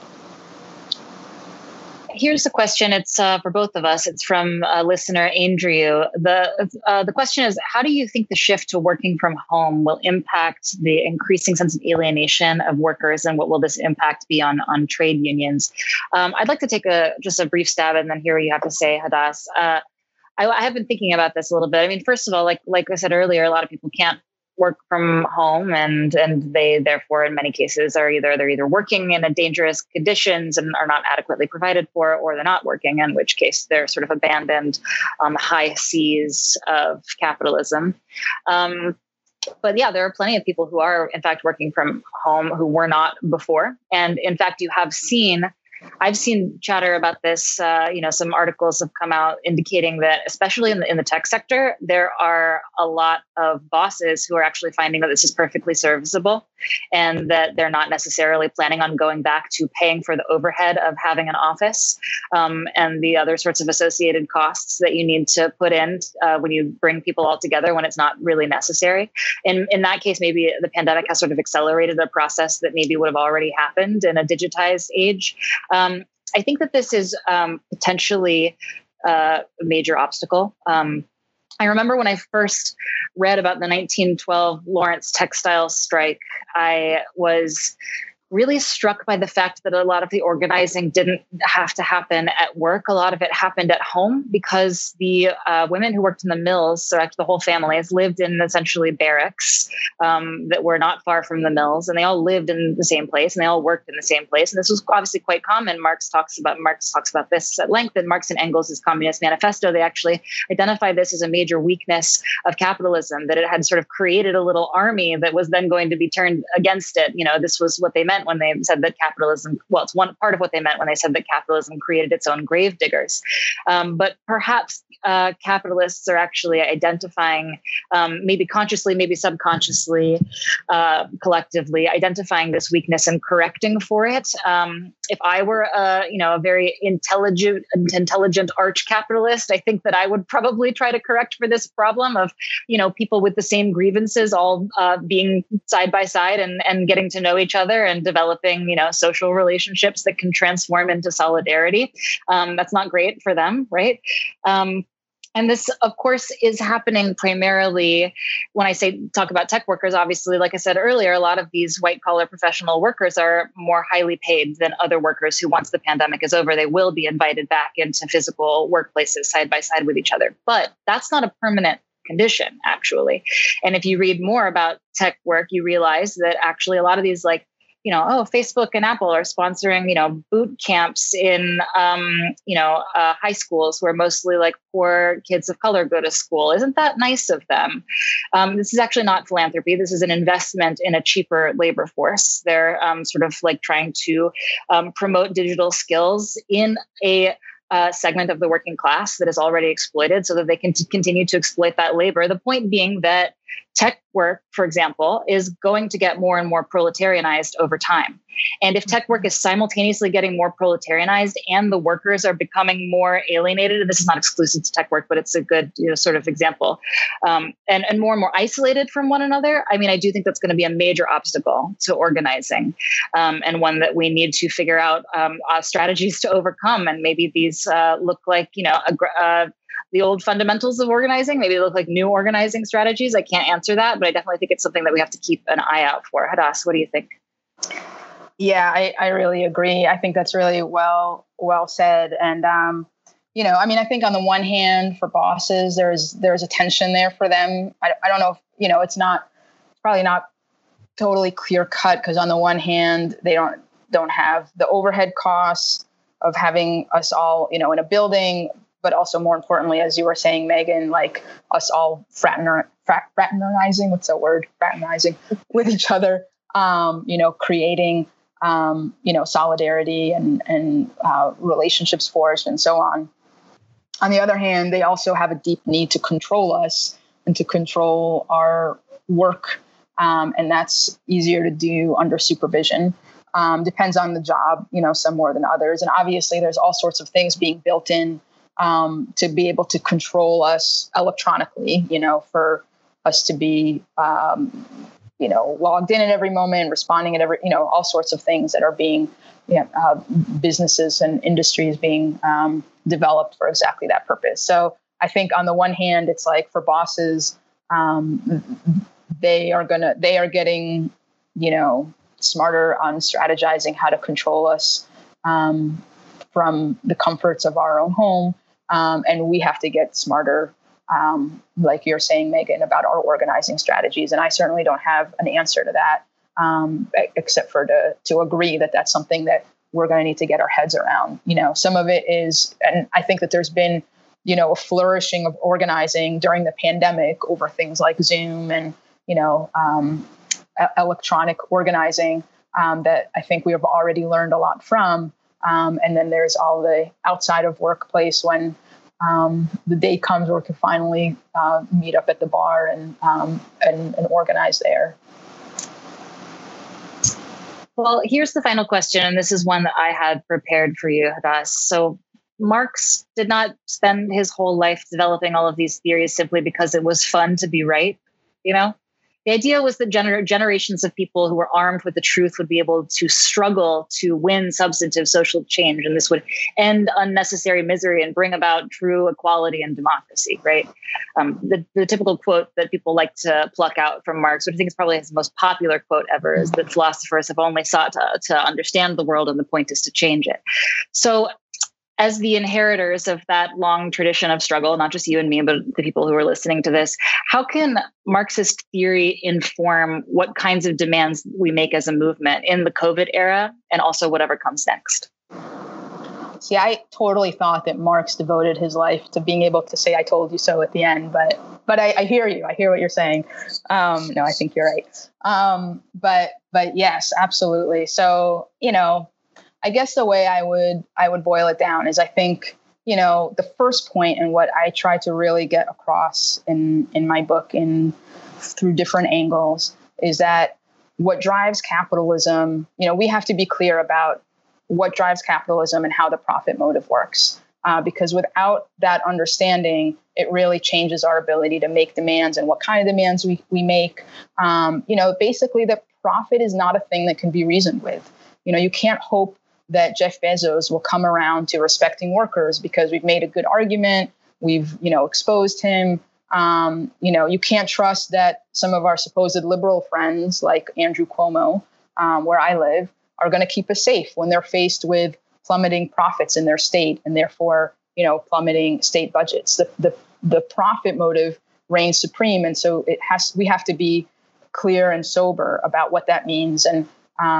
Here's the question. It's for both of us. It's from listener Andrew. The question is, how do you think the shift to working from home will impact the increasing sense of alienation of workers, and what will this impact be on trade unions? I'd like to take just a brief stab and then hear what you have to say, Hadass. I have been thinking about this a little bit. I mean, first of all, like I said earlier, a lot of people can't work from home, and they therefore in many cases they're either working in dangerous conditions and are not adequately provided for, or they're not working, in which case they're sort of abandoned on the high seas of capitalism. But yeah, there are plenty of people who are, in fact, working from home who were not before. And in fact, I've seen chatter about this. Some articles have come out indicating that, especially in the tech sector, there are a lot of bosses who are actually finding that this is perfectly serviceable, and that they're not necessarily planning on going back to paying for the overhead of having an office, and the other sorts of associated costs that you need to put in when you bring people all together when it's not really necessary. And in that case, maybe the pandemic has sort of accelerated a process that maybe would have already happened in a digitized age. I think that this is potentially a major obstacle. I remember when I first read about the 1912 Lawrence textile strike, I was really struck by the fact that a lot of the organizing didn't have to happen at work. A lot of it happened at home because the women who worked in the mills, so actually the whole families, lived in essentially barracks that were not far from the mills, and they all lived in the same place and they all worked in the same place. And this was obviously quite common. Marx talks about this at length in Marx and Engels' Communist Manifesto. They actually identify this as a major weakness of capitalism, that it had sort of created a little army that was then going to be turned against it. This was what they meant when they said that capitalism, well, it's one part of what they meant when they said that capitalism created its own grave diggers. But perhaps capitalists are actually identifying, maybe consciously, maybe subconsciously, collectively, identifying this weakness and correcting for it. If I were a very intelligent arch capitalist, I think that I would probably try to correct for this problem of, people with the same grievances all being side by side and getting to know each other and developing, social relationships that can transform into solidarity. That's not great for them, right? And this, of course, is happening primarily when I talk about tech workers. Obviously, like I said earlier, a lot of these white collar professional workers are more highly paid than other workers who, once the pandemic is over, they will be invited back into physical workplaces side by side with each other. But that's not a permanent condition, actually. And if you read more about tech work, you realize that actually a lot of these Facebook and Apple are sponsoring, boot camps in, high schools where mostly like poor kids of color go to school. Isn't that nice of them? This is actually not philanthropy. This is an investment in a cheaper labor force. They're sort of like trying to promote digital skills in a segment of the working class that is already exploited so that they can continue to exploit that labor. The point being that tech work, for example, is going to get more and more proletarianized over time. And if tech work is simultaneously getting more proletarianized and the workers are becoming more alienated, and this is not exclusive to tech work, but it's a good sort of example, and more isolated from one another, I do think that's going to be a major obstacle to organizing, and one that we need to figure out strategies to overcome. And maybe these look like, the old fundamentals of organizing, maybe they look like new organizing strategies. I can't answer that, but I definitely think it's something that we have to keep an eye out for. Hadas, what do you think? Yeah, I really agree. I think that's really well said. And, I think on the one hand, for bosses, there's a tension there for them. I don't know if, it's probably not totally clear cut, because on the one hand, they don't have the overhead costs of having us all, in a building, but also more importantly, as you were saying, Megan, like us all fraternizing, what's that word? Fraternizing with each other, creating, solidarity and relationships forged and so on. On the other hand, they also have a deep need to control us and to control our work. And that's easier to do under supervision. Depends on the job, some more than others. And obviously there's all sorts of things being built in to be able to control us electronically, for us to be, logged in at every moment, responding at every, all sorts of things that are being, businesses and industries being developed for exactly that purpose. So I think on the one hand, it's like for bosses, they are getting, smarter on strategizing how to control us from the comforts of our own home. And we have to get smarter, like you're saying, Megan, about our organizing strategies. And I certainly don't have an answer to that, except for to agree that that's something that we're going to need to get our heads around. Some of it is, and I think that there's been, a flourishing of organizing during the pandemic over things like Zoom and, electronic organizing that I think we have already learned a lot from. And then there's all the outside of workplace when the day comes where we can finally meet up at the bar and organize there. Well, here's the final question, and this is one that I had prepared for you, Hadas. So Marx did not spend his whole life developing all of these theories simply because it was fun to be right. The idea was that generations of people who were armed with the truth would be able to struggle to win substantive social change, and this would end unnecessary misery and bring about true equality and democracy, right? The typical quote that people like to pluck out from Marx, which I think is probably his most popular quote ever, is that philosophers have only sought to understand the world, and the point is to change it. So as the inheritors of that long tradition of struggle, not just you and me, but the people who are listening to this, how can Marxist theory inform what kinds of demands we make as a movement in the COVID era and also whatever comes next? See, I totally thought that Marx devoted his life to being able to say, "I told you so" at the end, but I hear you. I hear what you're saying. No, I think you're right. But yes, absolutely. So, I guess the way I would boil it down is I think, the first point and what I try to really get across in my book through different angles is that what drives capitalism, we have to be clear about what drives capitalism and how the profit motive works. Because without that understanding, it really changes our ability to make demands and what kind of demands we make. Basically the profit is not a thing that can be reasoned with. You can't hope that Jeff Bezos will come around to respecting workers because we've made a good argument. We've, exposed him. You can't trust that some of our supposed liberal friends like Andrew Cuomo, where I live, are going to keep us safe when they're faced with plummeting profits in their state and therefore, plummeting state budgets. The profit motive reigns supreme. And so we have to be clear and sober about what that means and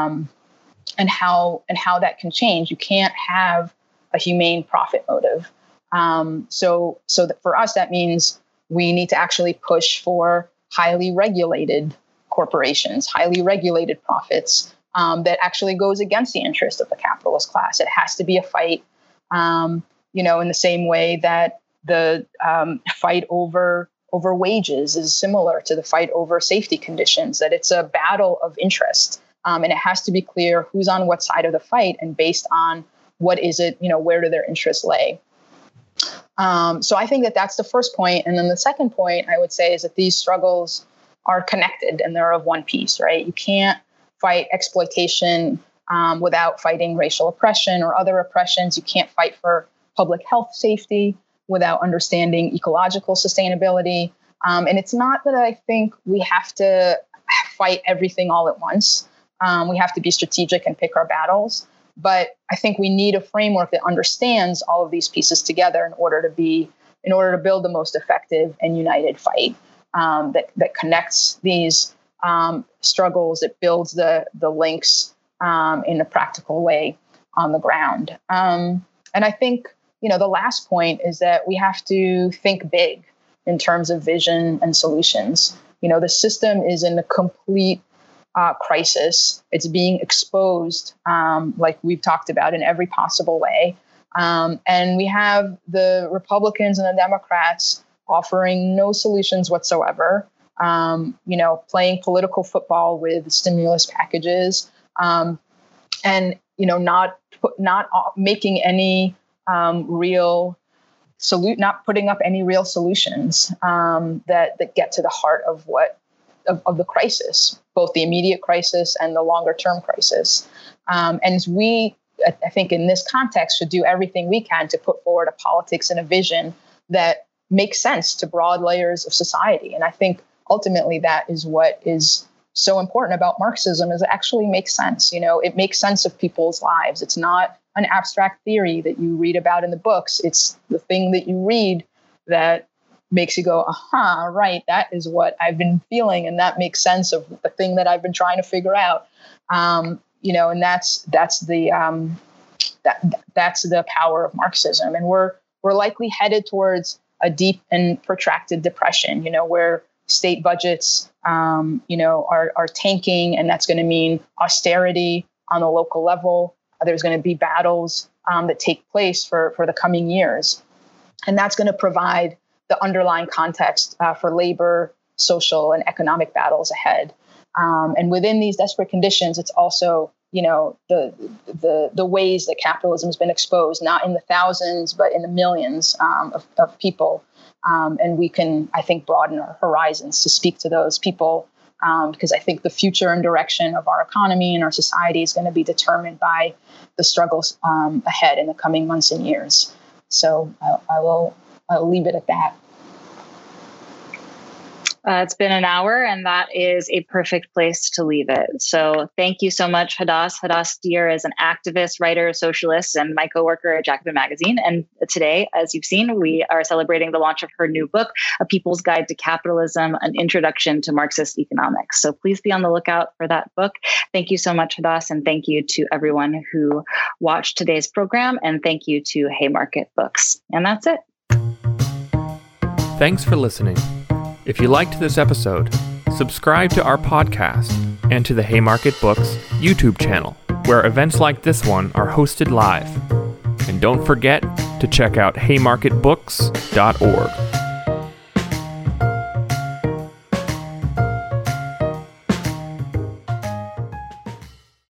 how that can change. You can't have a humane profit motive. So that for us, that means we need to actually push for highly regulated corporations, highly regulated profits that actually goes against the interest of the capitalist class. It has to be a fight, in the same way that the fight over wages is similar to the fight over safety conditions, that it's a battle of interest. And it has to be clear who's on what side of the fight and based on what is it, where do their interests lay. So I think that that's the first point. And then the second point I would say is that these struggles are connected and they're of one piece, right? You can't fight exploitation without fighting racial oppression or other oppressions. You can't fight for public health safety without understanding ecological sustainability. And it's not that I think we have to fight everything all at once. We have to be strategic and pick our battles. But I think we need a framework that understands all of these pieces together in order to build the most effective and united fight that connects these struggles, that builds the links in a practical way on the ground. And I think, the last point is that we have to think big in terms of vision and solutions. The system is in a complete crisis. It's being exposed, like we've talked about, in every possible way. And we have the Republicans and the Democrats offering no solutions whatsoever, playing political football with stimulus packages, and, not making any not putting up any real solutions that get to the heart of the crisis, both the immediate crisis and the longer term crisis. And we, I think in this context, should do everything we can to put forward a politics and a vision that makes sense to broad layers of society. And I think ultimately that is what is so important about Marxism, is it actually makes sense. It makes sense of people's lives. It's not an abstract theory that you read about in the books. It's the thing that you read that makes you go, aha, right, that is what I've been feeling, and that makes sense of the thing that I've been trying to figure out. And that's the power of Marxism. And we're likely headed towards a deep and protracted depression, where state budgets, are tanking, and that's going to mean austerity on the local level. There's going to be battles that take place for the coming years. And that's going to provide the underlying context for labor, social, and economic battles ahead. And within these desperate conditions, it's also, the ways that capitalism has been exposed, not in the thousands, but in the millions of people. And we can, I think, broaden our horizons to speak to those people, because I think the future and direction of our economy and our society is going to be determined by the struggles ahead in the coming months and years. So I'll leave it at that. It's been an hour, and that is a perfect place to leave it. So thank you so much, Hadas. Hadas Deer is an activist, writer, socialist, and my coworker at Jacobin Magazine. And today, as you've seen, we are celebrating the launch of her new book, A People's Guide to Capitalism, An Introduction to Marxist Economics. So please be on the lookout for that book. Thank you so much, Hadas, and thank you to everyone who watched today's program, and thank you to Haymarket Books. And that's it. Thanks for listening. If you liked this episode, subscribe to our podcast and to the Haymarket Books YouTube channel, where events like this one are hosted live. And don't forget to check out haymarketbooks.org.